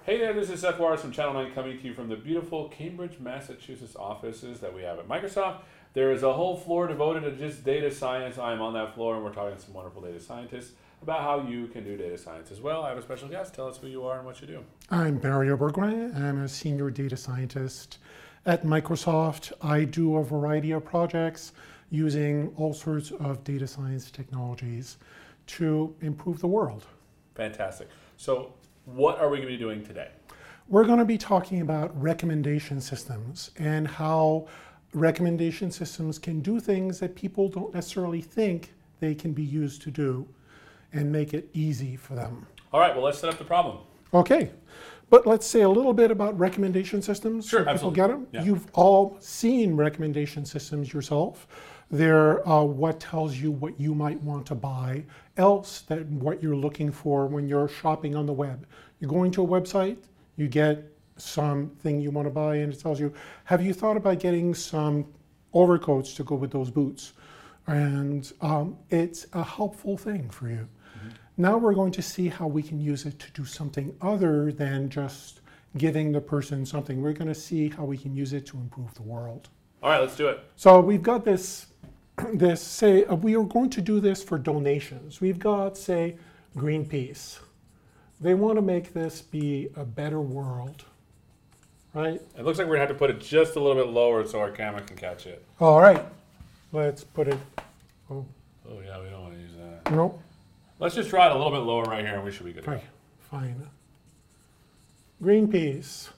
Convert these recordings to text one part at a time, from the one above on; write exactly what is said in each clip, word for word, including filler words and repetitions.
Hey there, this is Seth Waters from Channel nine coming to you from the beautiful Cambridge, Massachusetts offices that we have at Microsoft. There is a whole floor devoted to just data science. I am on that floor and we're talking to some wonderful data scientists about how you can do data science as well. I have a special guest. Tell us who you are and what you do. I'm Barry Obergren. I'm a senior data scientist at Microsoft. I do a variety of projects using all sorts of data science technologies to improve the world. Fantastic. So what are we going to be doing today? We're going to be talking about recommendation systems and how recommendation systems can do things that people don't necessarily think they can be used to do and make it easy for them. All right, well, let's set up the problem. Okay, but let's say a little bit about recommendation systems Sure, so people absolutely. get them. Yeah. You've all seen recommendation systems yourself. They're uh, what tells you what you might want to buy, else that what you're looking for when you're shopping on the web. You're going to a website, you get something you want to buy, and it tells you, have you thought about getting some overcoats to go with those boots? And um, it's a helpful thing for you. Mm-hmm. Now we're going to see how we can use it to do something other than just giving the person something. We're going to see how we can use it to improve the world. All right, let's do it. So we've got this, this say, uh, we are going to do this for donations. We've got, say, Greenpeace. They want to make this be a better world, right? It looks like we're going to have to put it just a little bit lower so our camera can catch it. All right, let's put it, oh, Oh, yeah, we don't want to use that. no, Let's just draw it a little bit lower right here and we should be good to go. fine, fine. Greenpeace,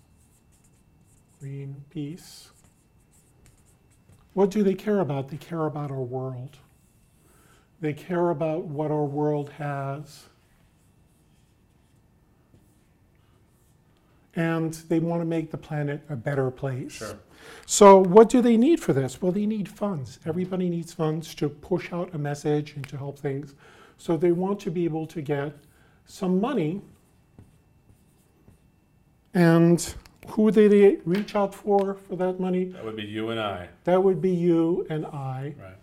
Greenpeace. What do they care about? They care about our world. They care about what our world has. And they want to make the planet a better place. Sure. So what do they need for this? Well, they need funds. Everybody needs funds to push out a message and to help things. So they want to be able to get some money. And who do they reach out for for that money? That would be you and I. That would be you and I. Right.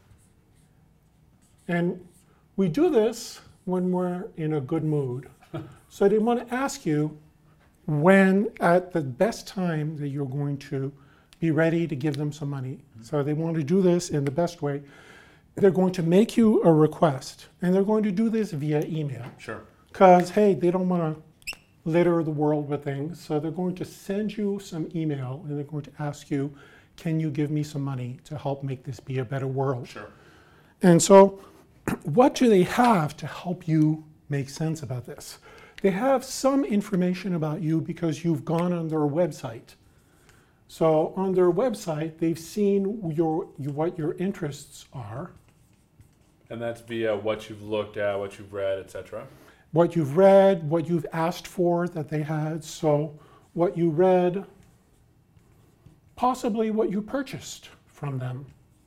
And we do this when we're in a good mood. So they want to ask you when, at the best time that you're going to be ready to give them some money. Mm-hmm. So they want to do this in the best way. They're going to make you a request, and they're going to do this via email. Sure. Because, hey, they don't want to litter the world with things. So they're going to send you some email, and they're going to ask you, can you give me some money to help make this be a better world? Sure. And so what do they have to help you make sense about this? They have some information about you because you've gone on their website. So on their website, they've seen your, what your interests are. And that's via what you've looked at, what you've read, et cetera. What you've read, what you've asked for that they had. So what you read, possibly what you purchased from them.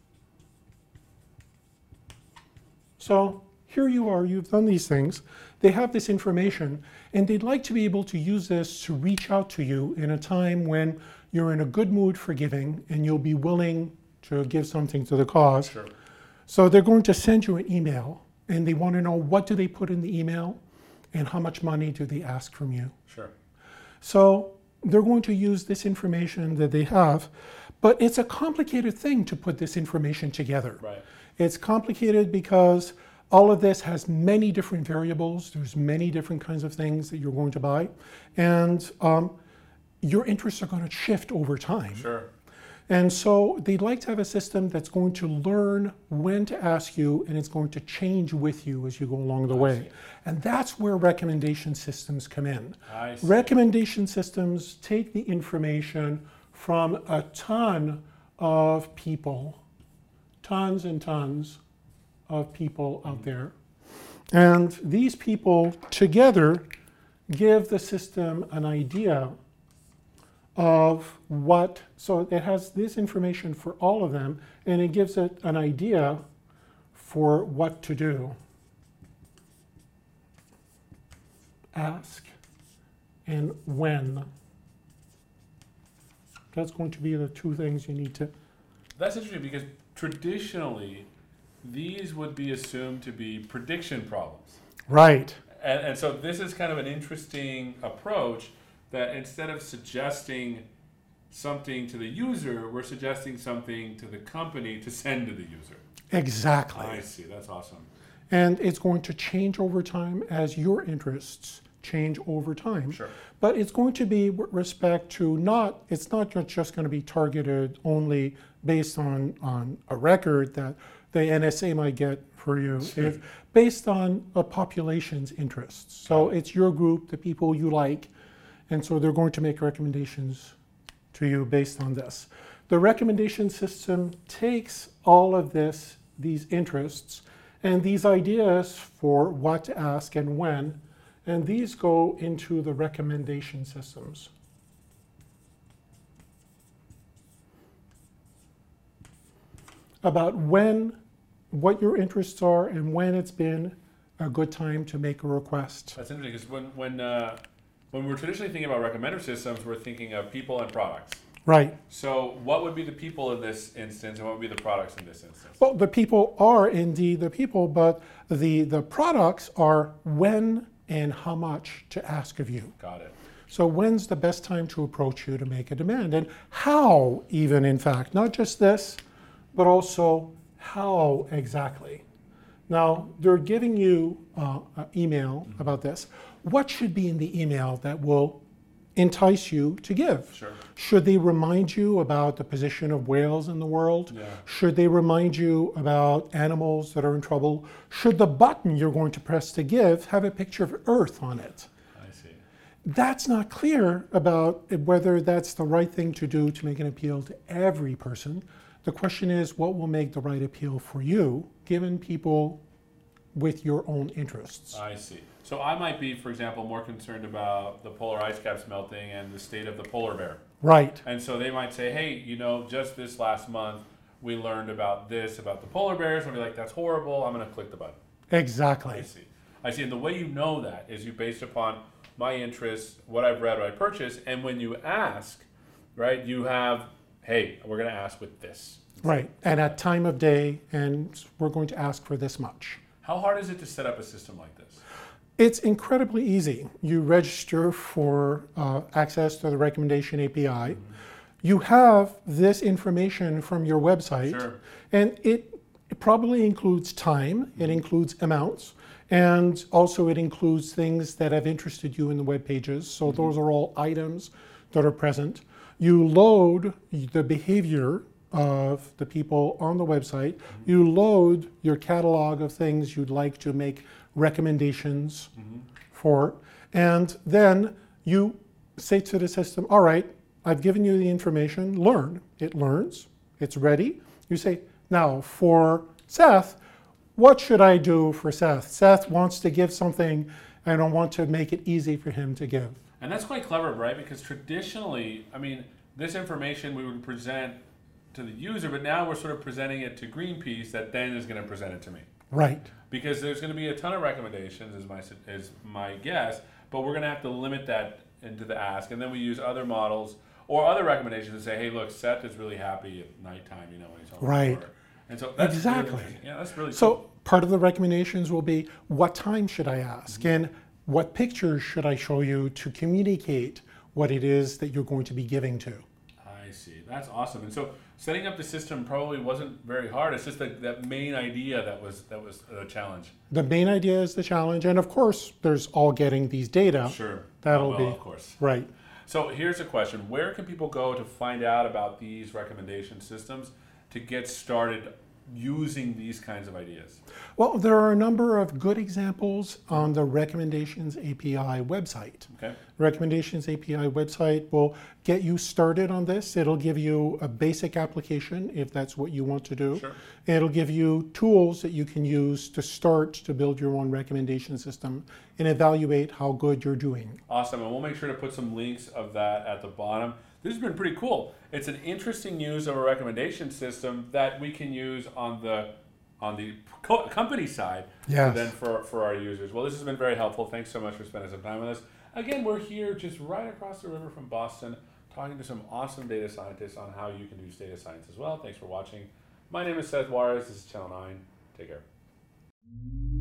So here you are, you've done these things. They have this information, and they'd like to be able to use this to reach out to you in a time when you're in a good mood for giving, and you'll be willing to give something to the cause. Sure. So they're going to send you an email, and they want to know what do they put in the email, and how much money do they ask from you. Sure. So they're going to use this information that they have, but it's a complicated thing to put this information together. Right. It's complicated because all of this has many different variables. There's many different kinds of things that you're going to buy. And um, your interests are going to shift over time. Sure. And so they'd like to have a system that's going to learn when to ask you, and it's going to change with you as you go along the I way. see. And that's where recommendation systems come in. I see. Recommendation systems take the information from a ton of people, tons and tons of people out there. And these people together give the system an idea of what, so it has this information for all of them, and it gives it an idea for what to do. Ask and when. That's going to be the two things you need to. That's interesting because traditionally, these would be assumed to be prediction problems. Right. And, and so this is kind of an interesting approach that instead of suggesting something to the user, we're suggesting something to the company to send to the user. Exactly. I see. That's awesome. And it's going to change over time as your interests change over time. Sure. But it's going to be with respect to not, it's not just going to be targeted only based on, on a record that the N S A might get for you. It's based on a population's interests. So it's your group, the people you like, and so they're going to make recommendations to you based on this. The recommendation system takes all of this, these interests, and these ideas for what to ask and when, and these go into the recommendation systems. About when, what your interests are, and when it's been a good time to make a request. That's interesting because when when uh, when we're traditionally thinking about recommender systems, we're thinking of people and products. Right. So what would be the people in this instance, and what would be the products in this instance? Well, the people are indeed the people, but the, the products are when and how much to ask of you. Got it. So when's the best time to approach you to make a demand? And how even, in fact, not just this, but also how exactly. Now, they're giving you uh, an email mm-hmm. about this. What should be in the email that will entice you to give? Sure. Should they remind you about the position of whales in the world? Yeah. Should they remind you about animals that are in trouble? Should the button you're going to press to give have a picture of Earth on it? I see. That's not clear about whether that's the right thing to do to make an appeal to every person. The question is, what will make the right appeal for you, given people with your own interests? I see. So I might be, for example, more concerned about the polar ice caps melting and the state of the polar bear. Right. And so they might say, hey, you know, just this last month, we learned about this, about the polar bears. And I'll be like, that's horrible. I'm going to click the button. Exactly. I see. I see. And the way you know that is you based upon my interests, what I've read, what I purchased. And when you ask, right, you have, hey, we're going to ask with this. Right. And at time of day, and we're going to ask for this much. How hard is it to set up a system like this? It's incredibly easy. You register for uh, access to the recommendation A P I. Mm-hmm. You have this information from your website, sure. and it, it probably includes time, mm-hmm. it includes amounts, and also it includes things that have interested you in the web pages. So mm-hmm. those are all items that are present. You load the behavior of the people on the website. Mm-hmm. You load your catalog of things you'd like to make recommendations mm-hmm. for, and then you say to the system, all right, I've given you the information, learn. It learns, it's ready. You say, now for Seth, what should I do for Seth? Seth wants to give something, and I want to make it easy for him to give. And that's quite clever, right? Because traditionally, I mean, this information we would present to the user, but now we're sort of presenting it to Greenpeace that then is going to present it to me. Right. Because there's going to be a ton of recommendations, is my is my guess, but we're going to have to limit that into the ask, and then we use other models or other recommendations to say, hey, look, Seth is really happy at nighttime, you know, when he's home. Right. Before. And so that's exactly. Really, yeah, that's really so cool. Part of the recommendations will be, what time should I ask, mm-hmm. and what pictures should I show you to communicate what it is that you're going to be giving to. I see. That's awesome. And so setting up the system probably wasn't very hard. It's just that, that main idea that was that was a challenge. The main idea is the challenge, and of course, there's all getting these data. Sure. That'll oh, well, be of course. Right. So here's a question: where can people go to find out about these recommendation systems to get started using these kinds of ideas? Well, there are a number of good examples on the Recommendations A P I website. Okay. Recommendations A P I website will get you started on this. It'll give you a basic application if that's what you want to do. Sure. It'll give you tools that you can use to start to build your own recommendation system and evaluate how good you're doing. Awesome, and we'll make sure to put some links of that at the bottom. This has been pretty cool. It's an interesting use of a recommendation system that we can use on the on the co- company side, yes. then for, for our users. Well, this has been very helpful. Thanks so much for spending some time with us. Again, we're here just right across the river from Boston, talking to some awesome data scientists on how you can use data science as well. Thanks for watching. My name is Seth Juarez. This is Channel nine. Take care.